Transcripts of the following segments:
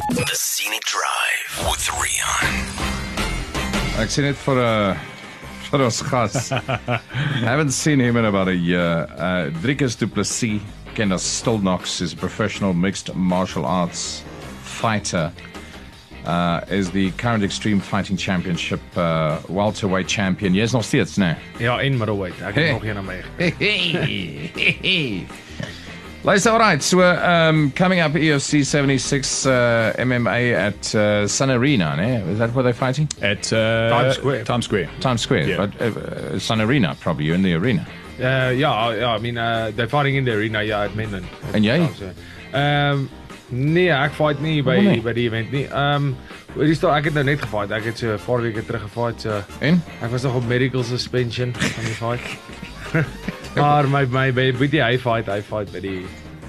The Scenic Drive with Rian. Ek sien dit vir ons gas. I haven't seen him in about a year. Dricus du Plessis, ken as Stolnox, is a professional mixed martial arts fighter. Is the current Extreme Fighting Championship welterweight champion. Jy is nog steeds, nee? Ja, en middleweight. Ek het nog een aan my. Luister, alright, so coming up EFC 76 MMA at Sun Arena, né? Is that where they're fighting? At Times Square. Times Square, Yeah. but Sun Arena, probably, you're in the arena. I mean, they're fighting in the arena, ja, at Midland. En jy? Nee, ek fight nie by nie? die event nie. Ek het nou net gefight. Ek het so 'n paar weke terug gefight. So En? ek was nog op medical suspension van die fight. Maar my boetie, hy fight by die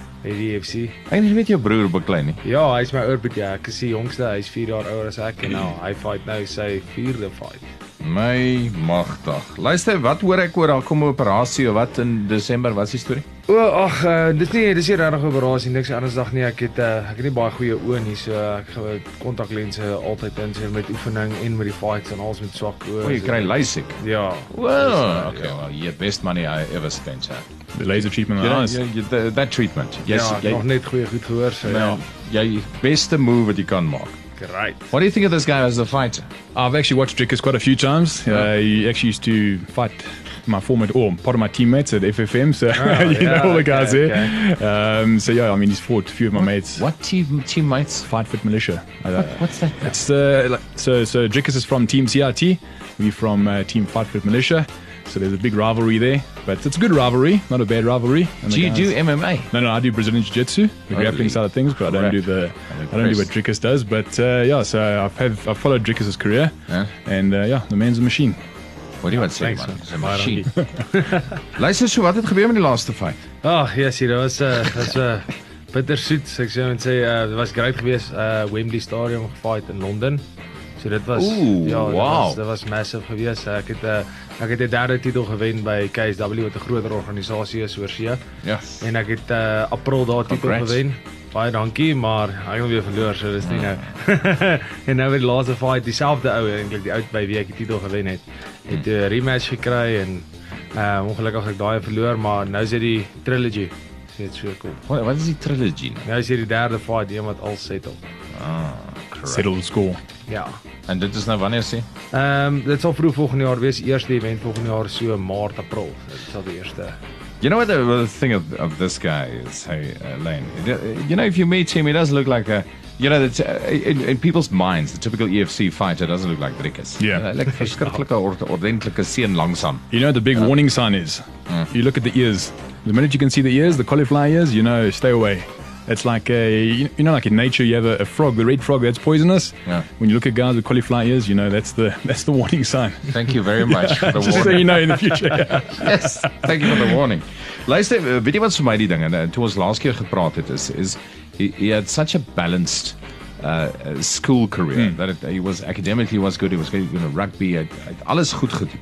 UFC. Ek weet jou broer beklei nie. Ja, hy's my ouer boetie. Ek is die jongste. Hy's 4 jaar ouer as ek en nou hy fight nou sy 4de fight. My magtig. Luister, wat hoor ek oor daar kom 'n operasie of wat in Desember, wat is die storie? Dis nie regtig 'n operasie, niks ernstig nie. Ek het nie baie goeie oë nie, so ek gaan kontaklense altyd in so met oefening en met die fights en alles met swak oë. O, jy kry LASIK. Ja. Well, okay, well, your best money I ever spent, sir. the laser treatment on You know, eyes. that treatment. Yes, Ja, nog net goed gehoor, so ja. Jy beste move wat jy kan maak. Great. What do you think of this guy as a fighter? I've actually watched Dricus quite a few times. He actually used to fight my former, or part of my teammates at FFM, so you know all the guys there. So yeah, I mean, he's fought a few of my mates. What teammates? Fight Fit Militia. What's that? It's so Dricus is from Team CRT. We're from Team Fight Fit Militia. So there's a big rivalry there, but it's a good rivalry, not a bad rivalry. And Do you do MMA? No, I do Brazilian Jiu-Jitsu, the grappling really? side of things, but I don't do what Dricus does. But yeah, so I've followed Dricus' career, and yeah, the man's a machine. Wat do you want to say, Thanks, man? man. It's a machine. Luister, so wat het gebeur met die laaste fight? Yes, dit was bittersoet. Ek sou net sê dit was great geweest. Wembley Stadium gefight in Londen. So dit was wow. dit was massive geweest. Ek het 'n derde titel gewen by KSW wat 'n groter organisasie is oor see. Ja. En ek het April daar titel Congrats. gewen. Baie dankie, maar ek het weer verloor, so dis nie nou. En nou weer die laaste fight, dieselfde ou eintlik, die ou by wie ek die titel gewen het. Het 'n rematch gekry en ongelukkig het ek daai verloor, maar nou is dit die trilogy. Dit is so cool. Wat is die trilogy? Nou is hier die derde fight, die een wat al settle. Settle the score. Ja. En dit is nou wanneer sê? Dit sal vroeg volgende jaar wees, eerste event volgende jaar so Maart, April. Dit sal die eerste. You know what the thing of this guy is, hey, Lane? You know, if you meet him, he doesn't look like a... You know, that's, in people's minds, the typical EFC fighter doesn't look like Dricus. Yeah. Like verskriklike ordentlike seun langsam. You know what the big warning sign is? You look at the ears. The minute you can see the ears, the cauliflower ears, you know, stay away. It's like you know, like in nature, you have a frog, the red frog, that's poisonous. Yeah. When you look at guys with cauliflower ears, you know that's the warning sign. Thank you very much for the Just so warning. you know in the future. Yes, thank you for the warning. Luister, weet jy wat vir my die ding, en toe ons laas keer gepraat het, is he had such a balanced school career, that he was academically was good, he was good, you know, rugby, hy het alles goed gedoen.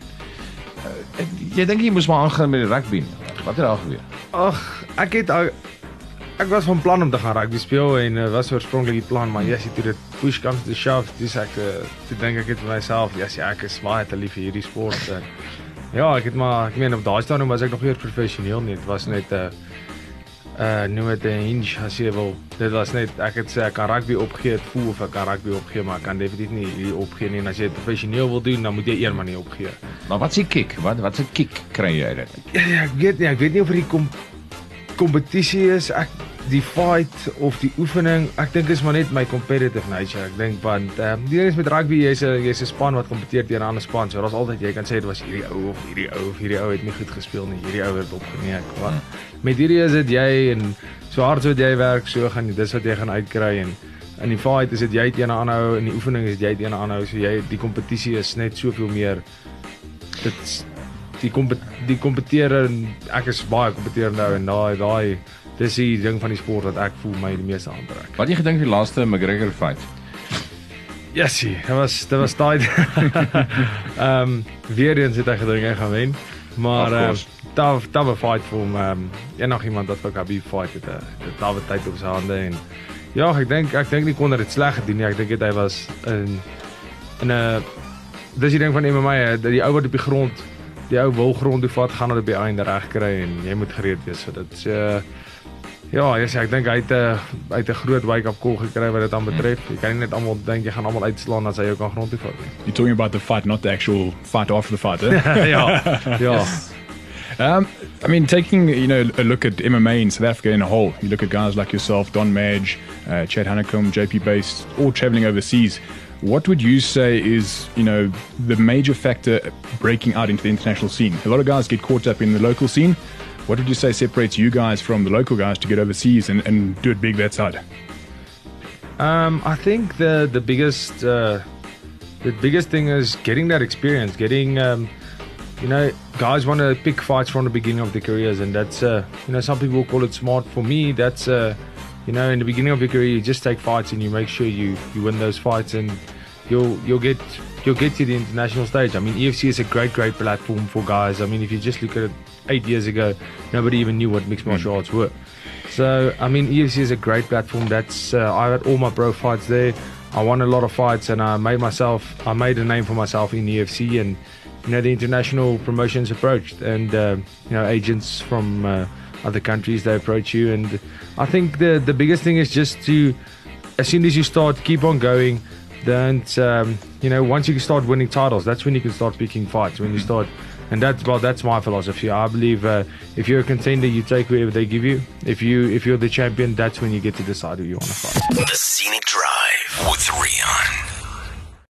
Jy dink jy moes maar aangaan met die rugby. Wat het daar gebeur? Ek was van plan om te gaan rugby speel en was oorspronklik die plan, maar yes, toe dit push comes to shove, dis ek toe dink ek het vir myself, yes, ek is baie te lief vir hierdie sport. Ja, ek meen op daai stadium was ek nog nie professioneel nie. Dit was net noem dit 'n hinge as jy wil. Dit was net ek het sê ek kan rugby opgee, het voel of ek kan rugby opgee, maar ek kan definitief nie hier opgee nie. En as jy dit professioneel wil doen, dan moet jy een manier opgee. Maar wat is die kick? Wat 'n kick kry jy uit dit? Ja, ek weet nie of dit die kompetisie is, die fight of die oefening, ek dink is maar net my competitive nature. Ek dink want die ding is met rugby, jy's 'n span wat kompeteer teen 'n ander span. So daar's altyd jy kan sê dit was hierdie ou of hierdie ou het nie goed gespeel nie. Hierdie ou het opgeneek. Want met hierdie is dit jy en so hard so jy werk, so gaan dis wat jy gaan uitkry en in die fight is dit jy teen 'n ander ou en die oefening is jy teen 'n ander ou. So die kompetisie is net soveel meer die kompeteer en ek is baie kompeteer nou en daai dis die ding van die sport wat ek voel my die meeste aantrek. Wat jy gedink die laaste McGregor fight? Yesie, dit was daai weer eens het hy gedink hy gaan wen, maar daar fight vir hom enigiemand wat vir Khabib fight het 'n tyd op sy hande en Ja, ek dink nie kon dit sleg gedoen nie. Ek dink hy was in 'n dis die ding van MMA, dat die ou wat op die grond, die ou wil grond toe vat, gaan dit op die einde reg kry en jy moet gereed wees vir dit. Ja, ek dink hy het 'n groot wake-up call gekry wat dit aan betref. Jy kan nie net almal dink jy gaan almal uitslaan as hy jou kan grond toe vat nie. You're talking about the fight, not the actual fight after the fight, eh? Ja. I mean, taking a look at MMA in South Africa in a whole, you look at guys like yourself, Don Madge, Chad Hanekom, JP Base, all traveling overseas. What would you say is, the major factor breaking out into the international scene? A lot of guys get caught up in the local scene. What would you say separates you guys from the local guys to get overseas and do it big that side? I think the biggest thing is getting that experience, getting guys want to pick fights from the beginning of their careers, and that's some people call it smart. For me, that's in the beginning of your career, you just take fights and you make sure you win those fights, and you'll get to the international stage. I mean, EFC is a great platform for guys. I mean, if you just look at it 8 years ago, nobody even knew what mixed martial arts were. So, I mean, EFC is a great platform. That's I had all my pro fights there. I won a lot of fights, and I made a name for myself in EFC, and the international promotions approached, and agents from other countries, they approach you, and I think the biggest thing is just to, as soon as you start, keep on going. Don't once you start winning titles, that's when you can start picking fights. When you start, and that's my philosophy. I believe if you're a contender, you take whoever they give you. If you're the champion, that's when you get to decide who you want to fight. The Scenic Drive with Rian.